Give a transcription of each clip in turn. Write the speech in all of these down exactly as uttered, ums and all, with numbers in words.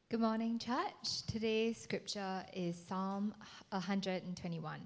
Good morning, church. Today's scripture is Psalm one hundred twenty-one.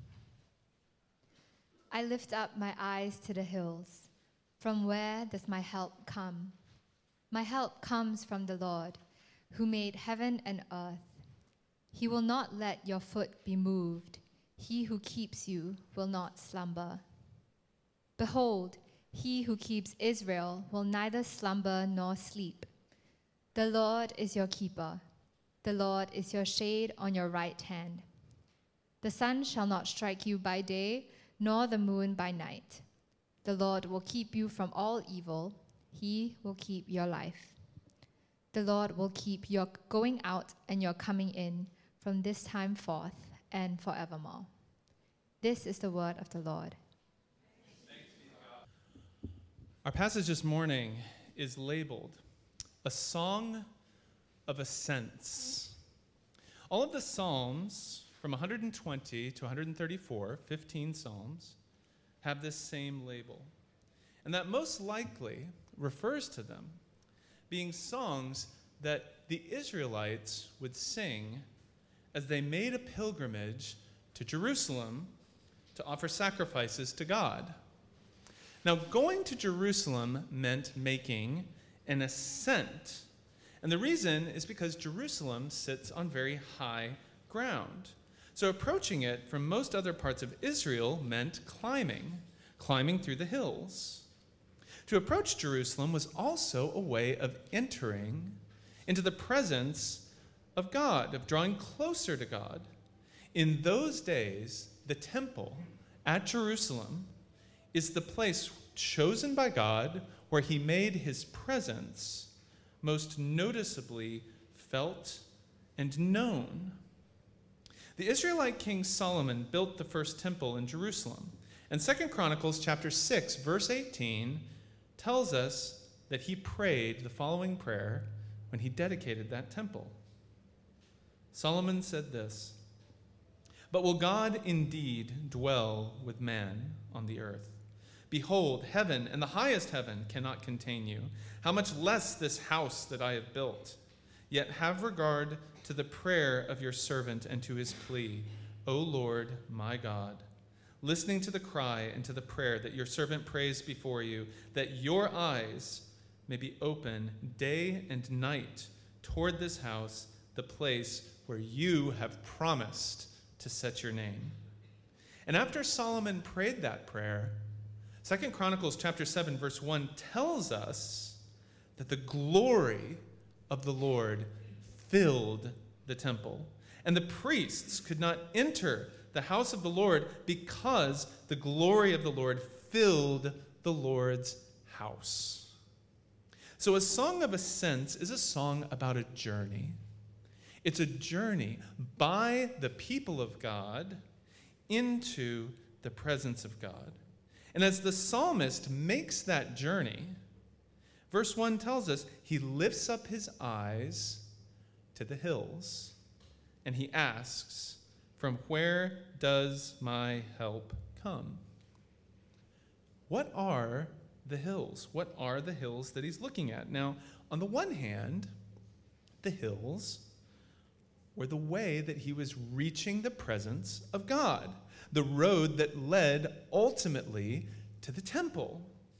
I lift up my eyes to the hills. From where does my help come? My help comes from the Lord, who made heaven and earth. He will not let your foot be moved. He who keeps you will not slumber. Behold, he who keeps Israel will neither slumber nor sleep. The Lord is your keeper. The Lord is your shade on your right hand. The sun shall not strike you by day, nor the moon by night. The Lord will keep you from all evil. He will keep your life. The Lord will keep your going out and your coming in from this time forth and forevermore. This is the word of the Lord. Our passage this morning is labeled A Song of Ascents. All of the Psalms from one hundred twenty to one hundred thirty-four, fifteen Psalms, have this same label. And that most likely refers to them being songs that the Israelites would sing as they made a pilgrimage to Jerusalem to offer sacrifices to God. Now, going to Jerusalem meant making an ascent. And the reason is because Jerusalem sits on very high ground. So approaching it from most other parts of Israel meant climbing, climbing through the hills. To approach Jerusalem was also a way of entering into the presence of God, of drawing closer to God. In those days, the temple at Jerusalem is the place chosen by God where he made his presence most noticeably felt and known. The Israelite king Solomon built the first temple in Jerusalem, and Second Chronicles chapter six, verse eighteen tells us that he prayed the following prayer when he dedicated that temple. Solomon said this, "But will God indeed dwell with man on the earth? Behold, heaven and the highest heaven cannot contain you. How much less this house that I have built? Yet have regard to the prayer of your servant and to his plea, O Lord, my God, listening to the cry and to the prayer that your servant prays before you, that your eyes may be open day and night toward this house, the place where you have promised to set your name." And after Solomon prayed that prayer, Second Chronicles chapter seven, verse one tells us that the glory of the Lord filled the temple. And the priests could not enter the house of the Lord because the glory of the Lord filled the Lord's house. So a song of ascents is a song about a journey. It's a journey by the people of God into the presence of God. And as the psalmist makes that journey, verse one tells us he lifts up his eyes to the hills and he asks, "From where does my help come?" What are the hills? What are the hills that he's looking at? Now, on the one hand, the hills were the way that he was reaching the presence of God, the road that led ultimately to the temple.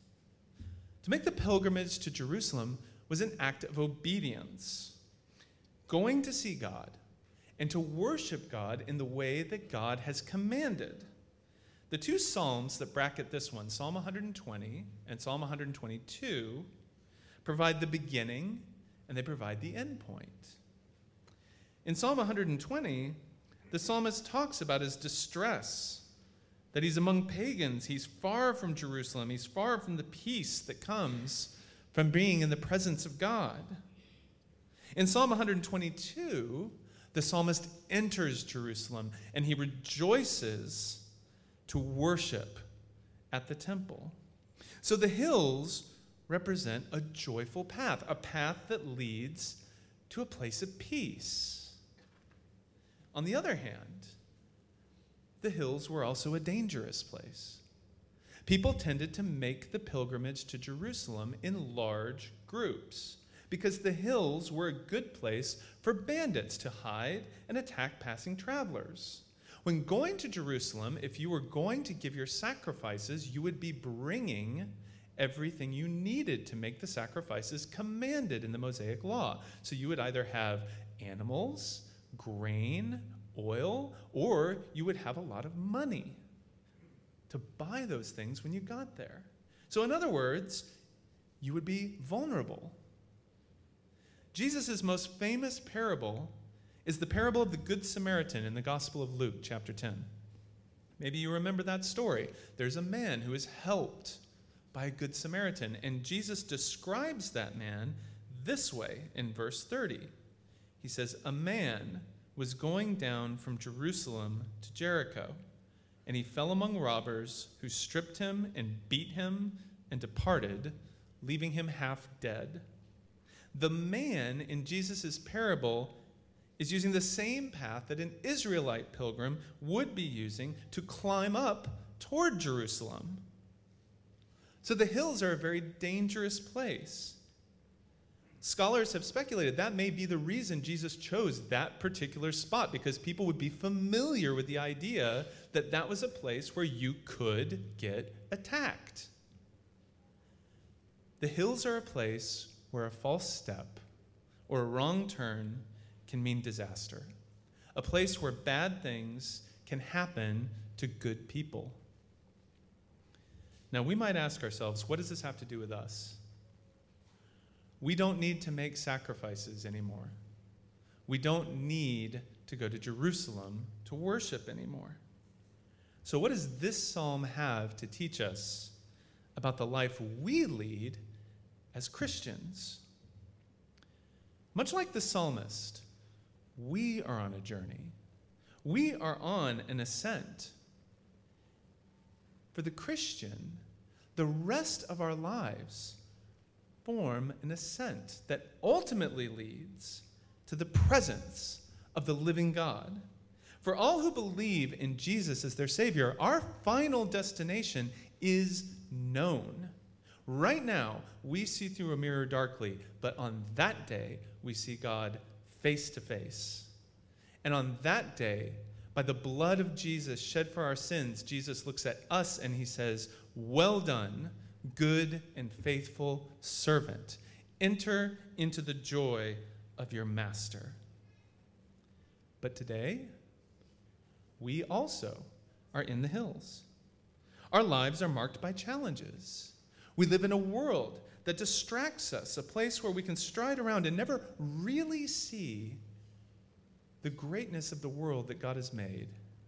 To make the pilgrimage to Jerusalem was an act of obedience, going to see God and to worship God in the way that God has commanded. The two psalms that bracket this one, Psalm one hundred twenty and Psalm one hundred twenty-two, provide the beginning and they provide the end point. In Psalm one hundred twenty, the psalmist talks about his distress, that he's among pagans, he's far from Jerusalem, he's far from the peace that comes from being in the presence of God. In Psalm one hundred twenty-two, the psalmist enters Jerusalem and he rejoices to worship at the temple. So the hills represent a joyful path, a path that leads to a place of peace. On the other hand, the hills were also a dangerous place. People tended to make the pilgrimage to Jerusalem in large groups. because the hills were a good place for bandits to hide and attack passing travelers. When going to Jerusalem, if you were going to give your sacrifices, you would be bringing everything you needed to make the sacrifices commanded in the Mosaic law. So you would either have animals, grain, oil, or you would have a lot of money to buy those things when you got there. So in other words, you would be vulnerable. Jesus' most famous parable is the parable of the Good Samaritan in the Gospel of Luke, chapter ten. Maybe you remember that story. There's a man who is helped by a Good Samaritan, and Jesus describes that man this way in verse thirty. He says, "A man was going down from Jerusalem to Jericho, and he fell among robbers who stripped him and beat him and departed, leaving him half dead." The man in Jesus' parable is using the same path that an Israelite pilgrim would be using to climb up toward Jerusalem. So the hills are a very dangerous place. Scholars have speculated that may be the reason Jesus chose that particular spot, because people would be familiar with the idea that that was a place where you could get attacked. The hills are a place where a false step or a wrong turn can mean disaster, a place where bad things can happen to good people. Now, we might ask ourselves, what does this have to do with us? We don't need to make sacrifices anymore. We don't need to go to Jerusalem to worship anymore. So what does this psalm have to teach us about the life we lead as Christians? Much like the psalmist, we are on a journey. We are on an ascent. For the Christian, the rest of our lives form an ascent that ultimately leads to the presence of the living God. For all who believe in Jesus as their Savior, our final destination is known. Right now, we see through a mirror darkly, but on that day, we see God face to face. And on that day, by the blood of Jesus shed for our sins, Jesus looks at us and he says, "Well done, good and faithful servant. Enter into the joy of your master." But today, we also are in the hills. Our lives are marked by challenges. We live in a world that distracts us, a place where we can stride around and never really see the greatness of the world that God has made.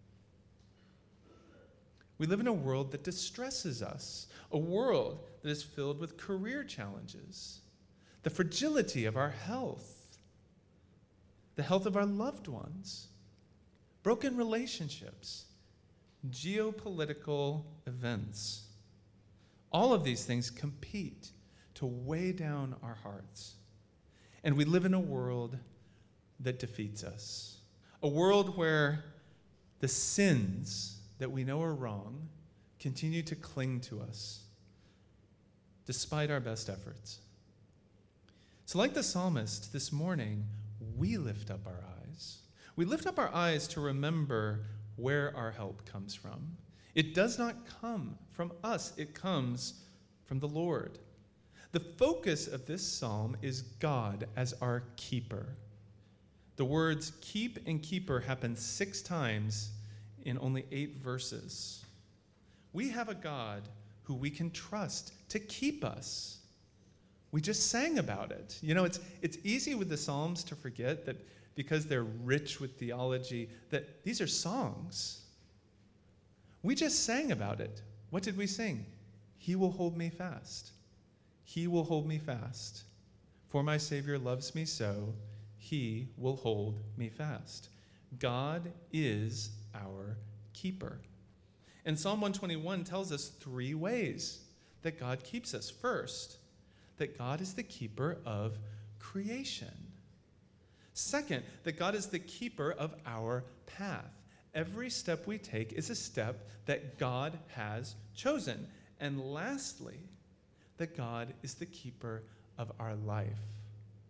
We live in a world that distresses us, a world that is filled with career challenges, the fragility of our health, the health of our loved ones, broken relationships, geopolitical events. All of these things compete to weigh down our hearts. And we live in a world that defeats us, a world where the sins that we know are wrong continue to cling to us despite our best efforts. So like the psalmist, this morning, we lift up our eyes. We lift up our eyes to remember where our help comes from. It does not come from us. It comes from the Lord. The focus of this psalm is God as our keeper. The words keep and keeper happen six times in only eight verses. We have a God who we can trust to keep us. We just sang about it. You know, it's, it's easy with the Psalms to forget that because they're rich with theology, that these are songs. We just sang about it. What did we sing? He will hold me fast. He will hold me fast. For my Savior loves me so, he will hold me fast. God is our keeper. And Psalm one twenty-one tells us three ways that God keeps us. First, that God is the keeper of creation. Second, that God is the keeper of our path. Every step we take is a step that God has chosen. And lastly, that God is the keeper of our life.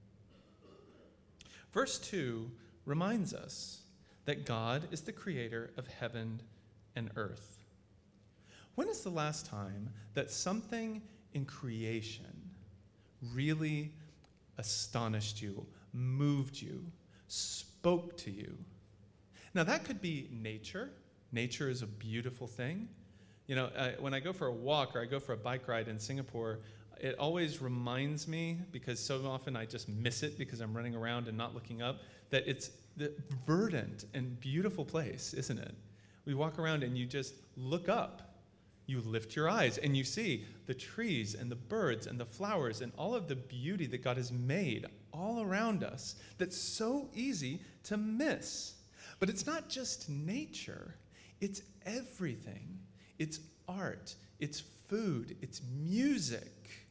Verse two reminds us that God is the creator of heaven and earth. When is the last time that something in creation really astonished you, moved you, spoke to you? Now, that could be nature. Nature is a beautiful thing. You know, uh, when I go for a walk or I go for a bike ride in Singapore, it always reminds me, because so often I just miss it because I'm running around and not looking up, that it's the verdant and beautiful place, isn't it? We walk around and you just look up. You lift your eyes and you see the trees and the birds and the flowers and all of the beauty that God has made all around us that's so easy to miss. But it's not just nature. It's everything. It's art. It's food. It's music.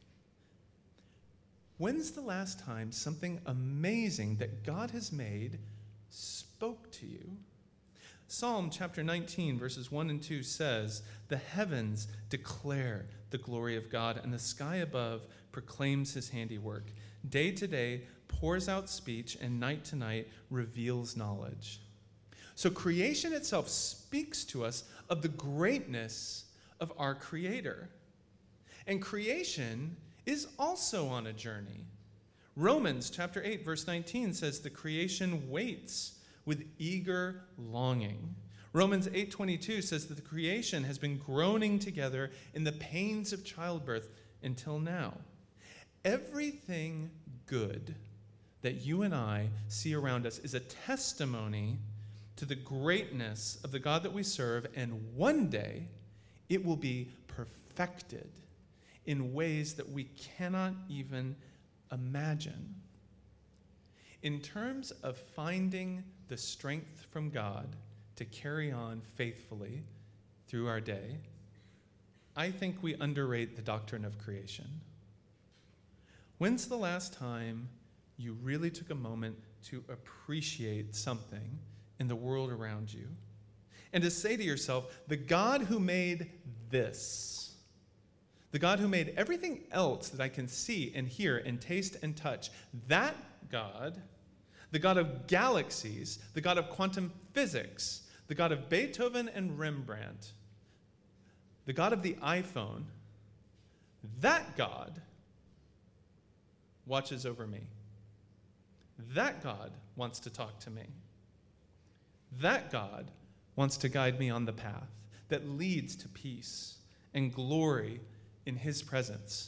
When's the last time something amazing that God has made spoke to you? Psalm chapter nineteen, verses one and two says, "The heavens declare the glory of God, and the sky above proclaims his handiwork. Day to day pours out speech, and night to night reveals knowledge." So creation itself speaks to us of the greatness of our Creator. And creation is also on a journey. Romans chapter eight, verse nineteen says, "The creation waits with eager longing." Romans eight twenty-two says that the creation has been groaning together in the pains of childbirth until now. Everything good that you and I see around us is a testimony to the greatness of the God that we serve, and one day it will be perfected in ways that we cannot even imagine. In terms of finding the strength from God to carry on faithfully through our day, I think we underrate the doctrine of creation. When's the last time you really took a moment to appreciate something in the world around you and to say to yourself, the God who made this, the God who made everything else that I can see and hear and taste and touch, that God, the God of galaxies, the God of quantum physics, the God of Beethoven and Rembrandt, the God of the iPhone, that God watches over me. That God wants to talk to me. That God wants to guide me on the path that leads to peace and glory in his presence.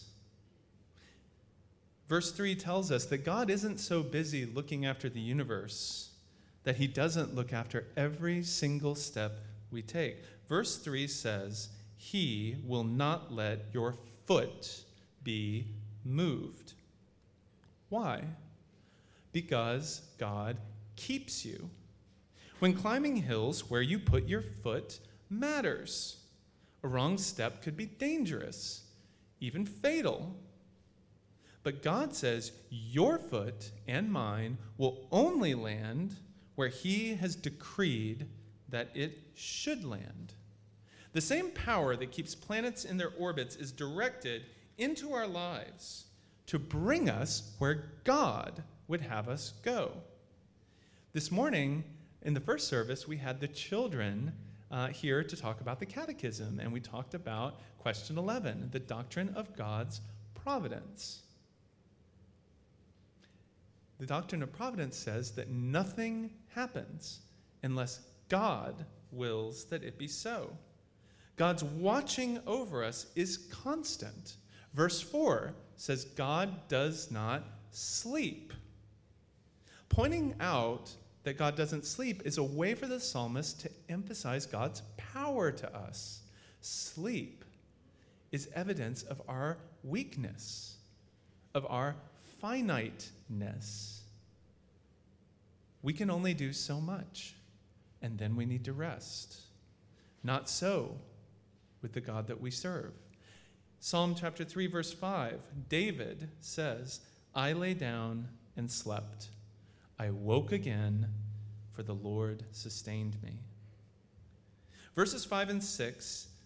Verse three tells us that God isn't so busy looking after the universe that he doesn't look after every single step we take. Verse three says, "He will not let your foot be moved." Why? Because God keeps you. When climbing hills, where you put your foot matters. A wrong step could be dangerous, even fatal. But God says your foot and mine will only land where he has decreed that it should land. The same power that keeps planets in their orbits is directed into our lives to bring us where God would have us go. This morning, in the first service, we had the children uh, here to talk about the catechism, and we talked about question eleven, the doctrine of God's providence. The doctrine of providence says that nothing happens unless God wills that it be so. God's watching over us is constant. Verse four says God does not sleep. Pointing out that God doesn't sleep is a way for the psalmist to emphasize God's power to us. Sleep is evidence of our weakness, of our finiteness. We can only do so much, and then we need to rest. Not so with the God that we serve. Psalm chapter three, verse five, David says, "I lay down and slept. I woke again, for the Lord sustained me." Verses five and six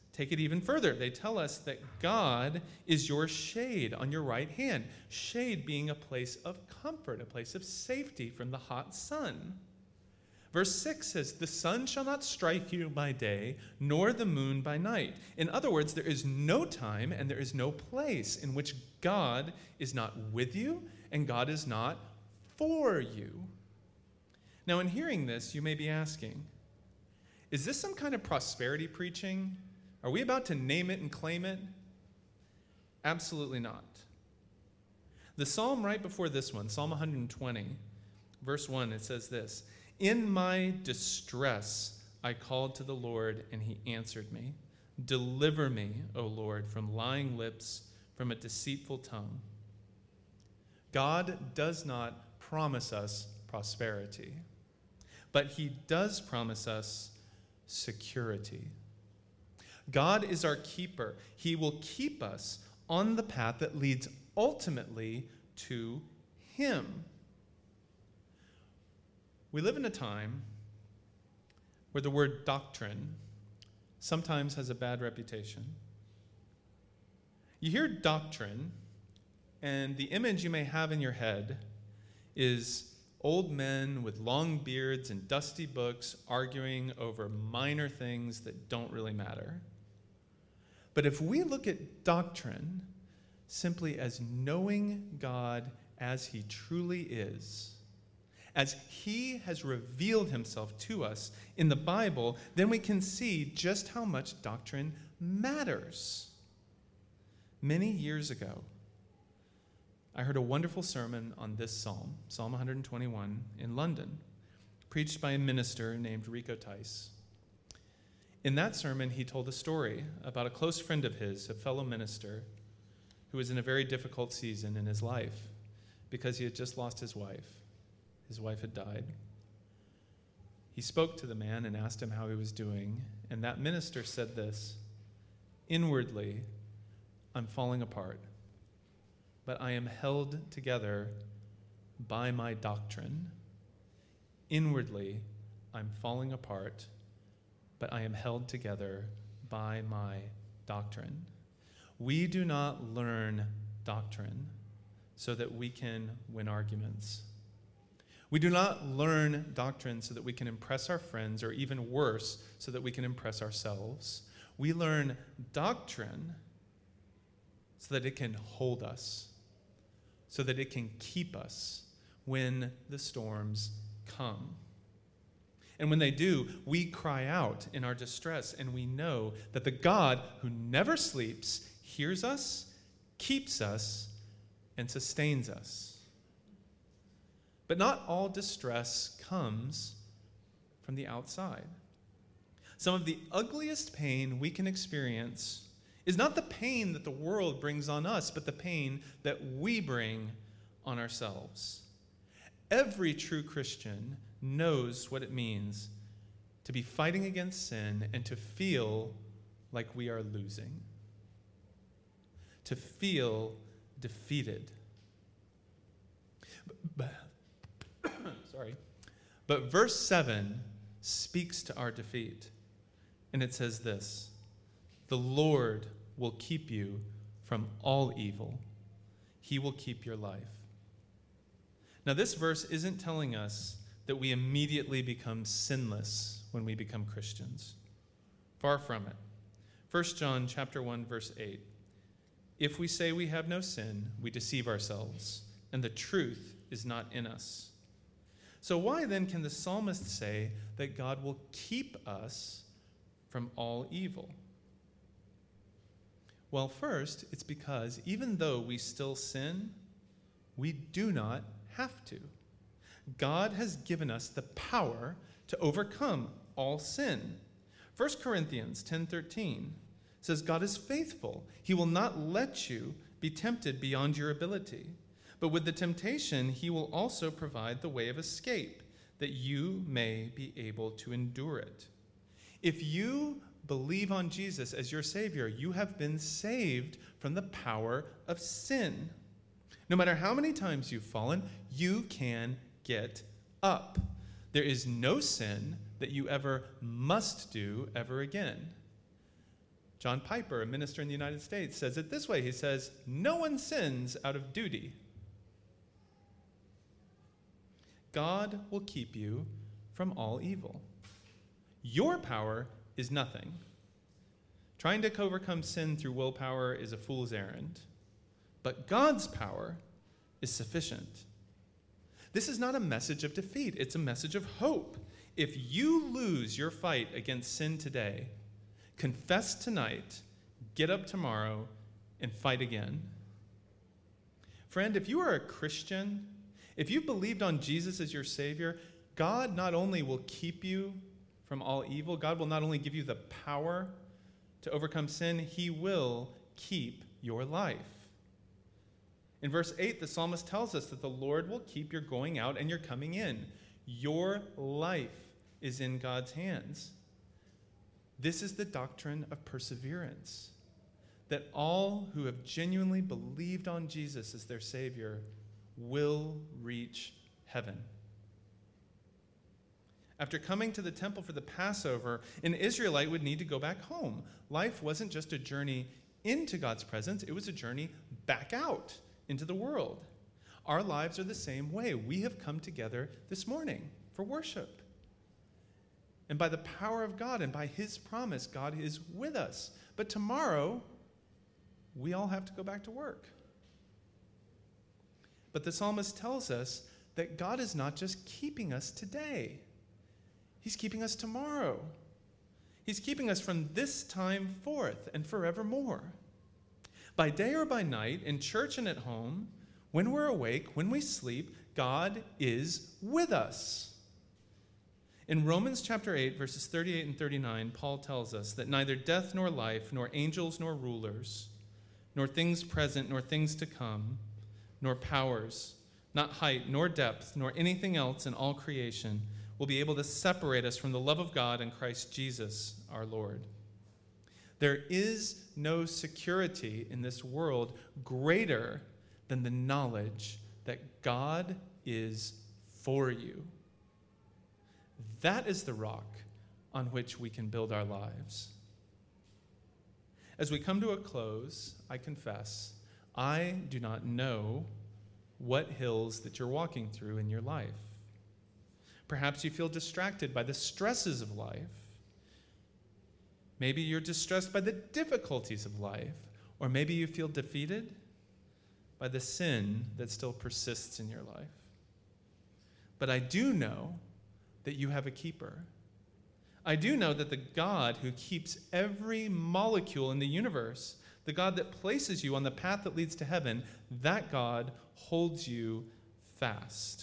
take it even further. They tell us that God is your shade on your right hand, shade being a place of comfort, a place of safety from the hot sun. Verse six says, the sun shall not strike you by day, nor the moon by night. In other words, there is no time and there is no place in which God is not with you and God is not for you. Now, in hearing this, you may be asking, is this some kind of prosperity preaching? Are we about to name it and claim it? Absolutely not. The psalm right before this one, Psalm one hundred twenty, verse one, it says this, in my distress I called to the Lord, and he answered me. Deliver me, O Lord, from lying lips, from a deceitful tongue. God does not promise us prosperity, but he does promise us security. God is our keeper. He will keep us on the path that leads ultimately to him. We live in a time where the word doctrine sometimes has a bad reputation. You hear doctrine, and the image you may have in your head is old men with long beards and dusty books arguing over minor things that don't really matter. But if we look at doctrine simply as knowing God as he truly is, as he has revealed himself to us in the Bible, then we can see just how much doctrine matters. Many years ago, I heard a wonderful sermon on this psalm, Psalm one hundred twenty-one, in London, preached by a minister named Rico Tice. In that sermon, he told a story about a close friend of his, a fellow minister, who was in a very difficult season in his life because he had just lost his wife. His wife had died. He spoke to the man and asked him how he was doing, and that minister said this, inwardly, I'm falling apart, but I am held together by my doctrine. Inwardly, I'm falling apart, but I am held together by my doctrine. We do not learn doctrine so that we can win arguments. We do not learn doctrine so that we can impress our friends, or even worse, so that we can impress ourselves. We learn doctrine so that it can hold us, so that it can keep us when the storms come. And when they do, we cry out in our distress, and we know that the God who never sleeps hears us, keeps us, and sustains us. But not all distress comes from the outside. Some of the ugliest pain we can experience is not the pain that the world brings on us, but the pain that we bring on ourselves. Every true Christian knows what it means to be fighting against sin and to feel like we are losing, to feel defeated. But, sorry. But verse seven speaks to our defeat, and it says this, the Lord will keep you from all evil. He will keep your life. Now, this verse isn't telling us that we immediately become sinless when we become Christians. Far from it. First John chapter one, verse eight. If we say we have no sin, we deceive ourselves, and the truth is not in us. So why then can the psalmist say that God will keep us from all evil? Well, first, it's because even though we still sin, we do not have to. God has given us the power to overcome all sin. First Corinthians ten thirteen says, God is faithful. He will not let you be tempted beyond your ability. But with the temptation, he will also provide the way of escape, that you may be able to endure it. If you believe on Jesus as your Savior, you have been saved from the power of sin. No matter how many times you've fallen, you can get up. There is no sin that you ever must do ever again. John Piper, a minister in the United States, says it this way. He says, "No one sins out of duty." God will keep you from all evil. Your power is nothing. Trying to overcome sin through willpower is a fool's errand. But God's power is sufficient. This is not a message of defeat. It's a message of hope. If you lose your fight against sin today, confess tonight, get up tomorrow, and fight again. Friend, if you are a Christian, if you believed on Jesus as your Savior, God not only will keep you from all evil, God will not only give you the power to overcome sin, he will keep your life. In verse eight, the psalmist tells us that the Lord will keep your going out and your coming in. Your life is in God's hands. This is the doctrine of perseverance, that all who have genuinely believed on Jesus as their Savior will reach heaven. After coming to the temple for the Passover, an Israelite would need to go back home. Life wasn't just a journey into God's presence, it was a journey back out into the world. Our lives are the same way. We have come together this morning for worship. And by the power of God and by his promise, God is with us. But tomorrow, we all have to go back to work. But the psalmist tells us that God is not just keeping us today. He's keeping us tomorrow. He's keeping us from this time forth and forevermore. By day or by night, in church and at home, when we're awake, when we sleep, God is with us. In Romans chapter eight, verses thirty-eight and thirty-nine, Paul tells us that neither death nor life, nor angels nor rulers, nor things present nor things to come, nor powers, not height nor depth, nor anything else in all creation will be able to separate us from the love of God in Christ Jesus our Lord. There is no security in this world greater than the knowledge that God is for you. That is the rock on which we can build our lives. As we come to a close, I confess, I do not know what hills that you're walking through in your life. Perhaps you feel distracted by the stresses of life. Maybe you're distressed by the difficulties of life, or maybe you feel defeated by the sin that still persists in your life. But I do know that you have a keeper. I do know that the God who keeps every molecule in the universe, the God that places you on the path that leads to heaven, that God holds you fast.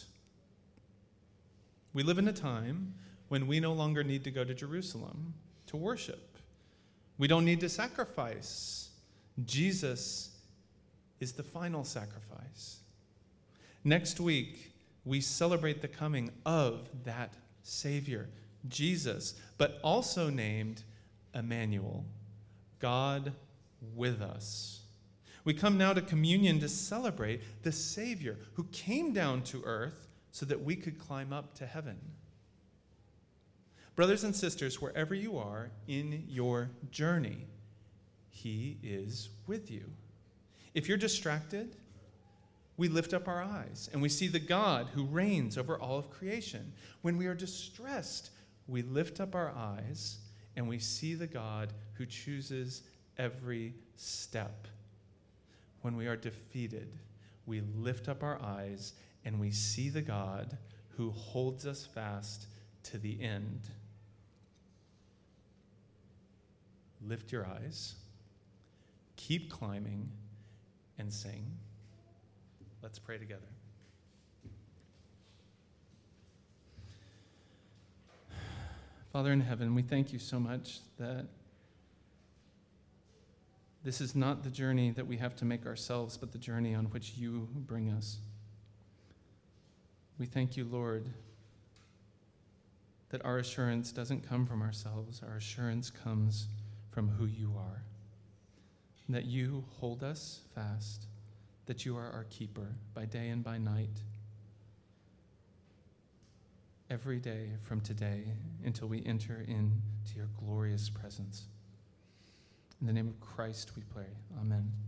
We live in a time when we no longer need to go to Jerusalem to worship. We don't need to sacrifice. Jesus is the final sacrifice. Next week, we celebrate the coming of that Savior, Jesus, but also named Emmanuel, God with us. We come now to communion to celebrate the Savior who came down to earth so that we could climb up to heaven. Brothers and sisters, wherever you are in your journey, he is with you. If you're distracted, we lift up our eyes and we see the God who reigns over all of creation. When we are distressed, we lift up our eyes and we see the God who chooses every step. When we are defeated, we lift up our eyes and we see the God who holds us fast to the end. Lift your eyes, keep climbing, and sing. Let's pray together. Father in heaven, we thank you so much that this is not the journey that we have to make ourselves, but the journey on which you bring us. We thank you, Lord, that our assurance doesn't come from ourselves. Our assurance comes from who you are, that you hold us fast, that you are our keeper by day and by night, every day from today until we enter into your glorious presence. In the name of Christ we pray. Amen.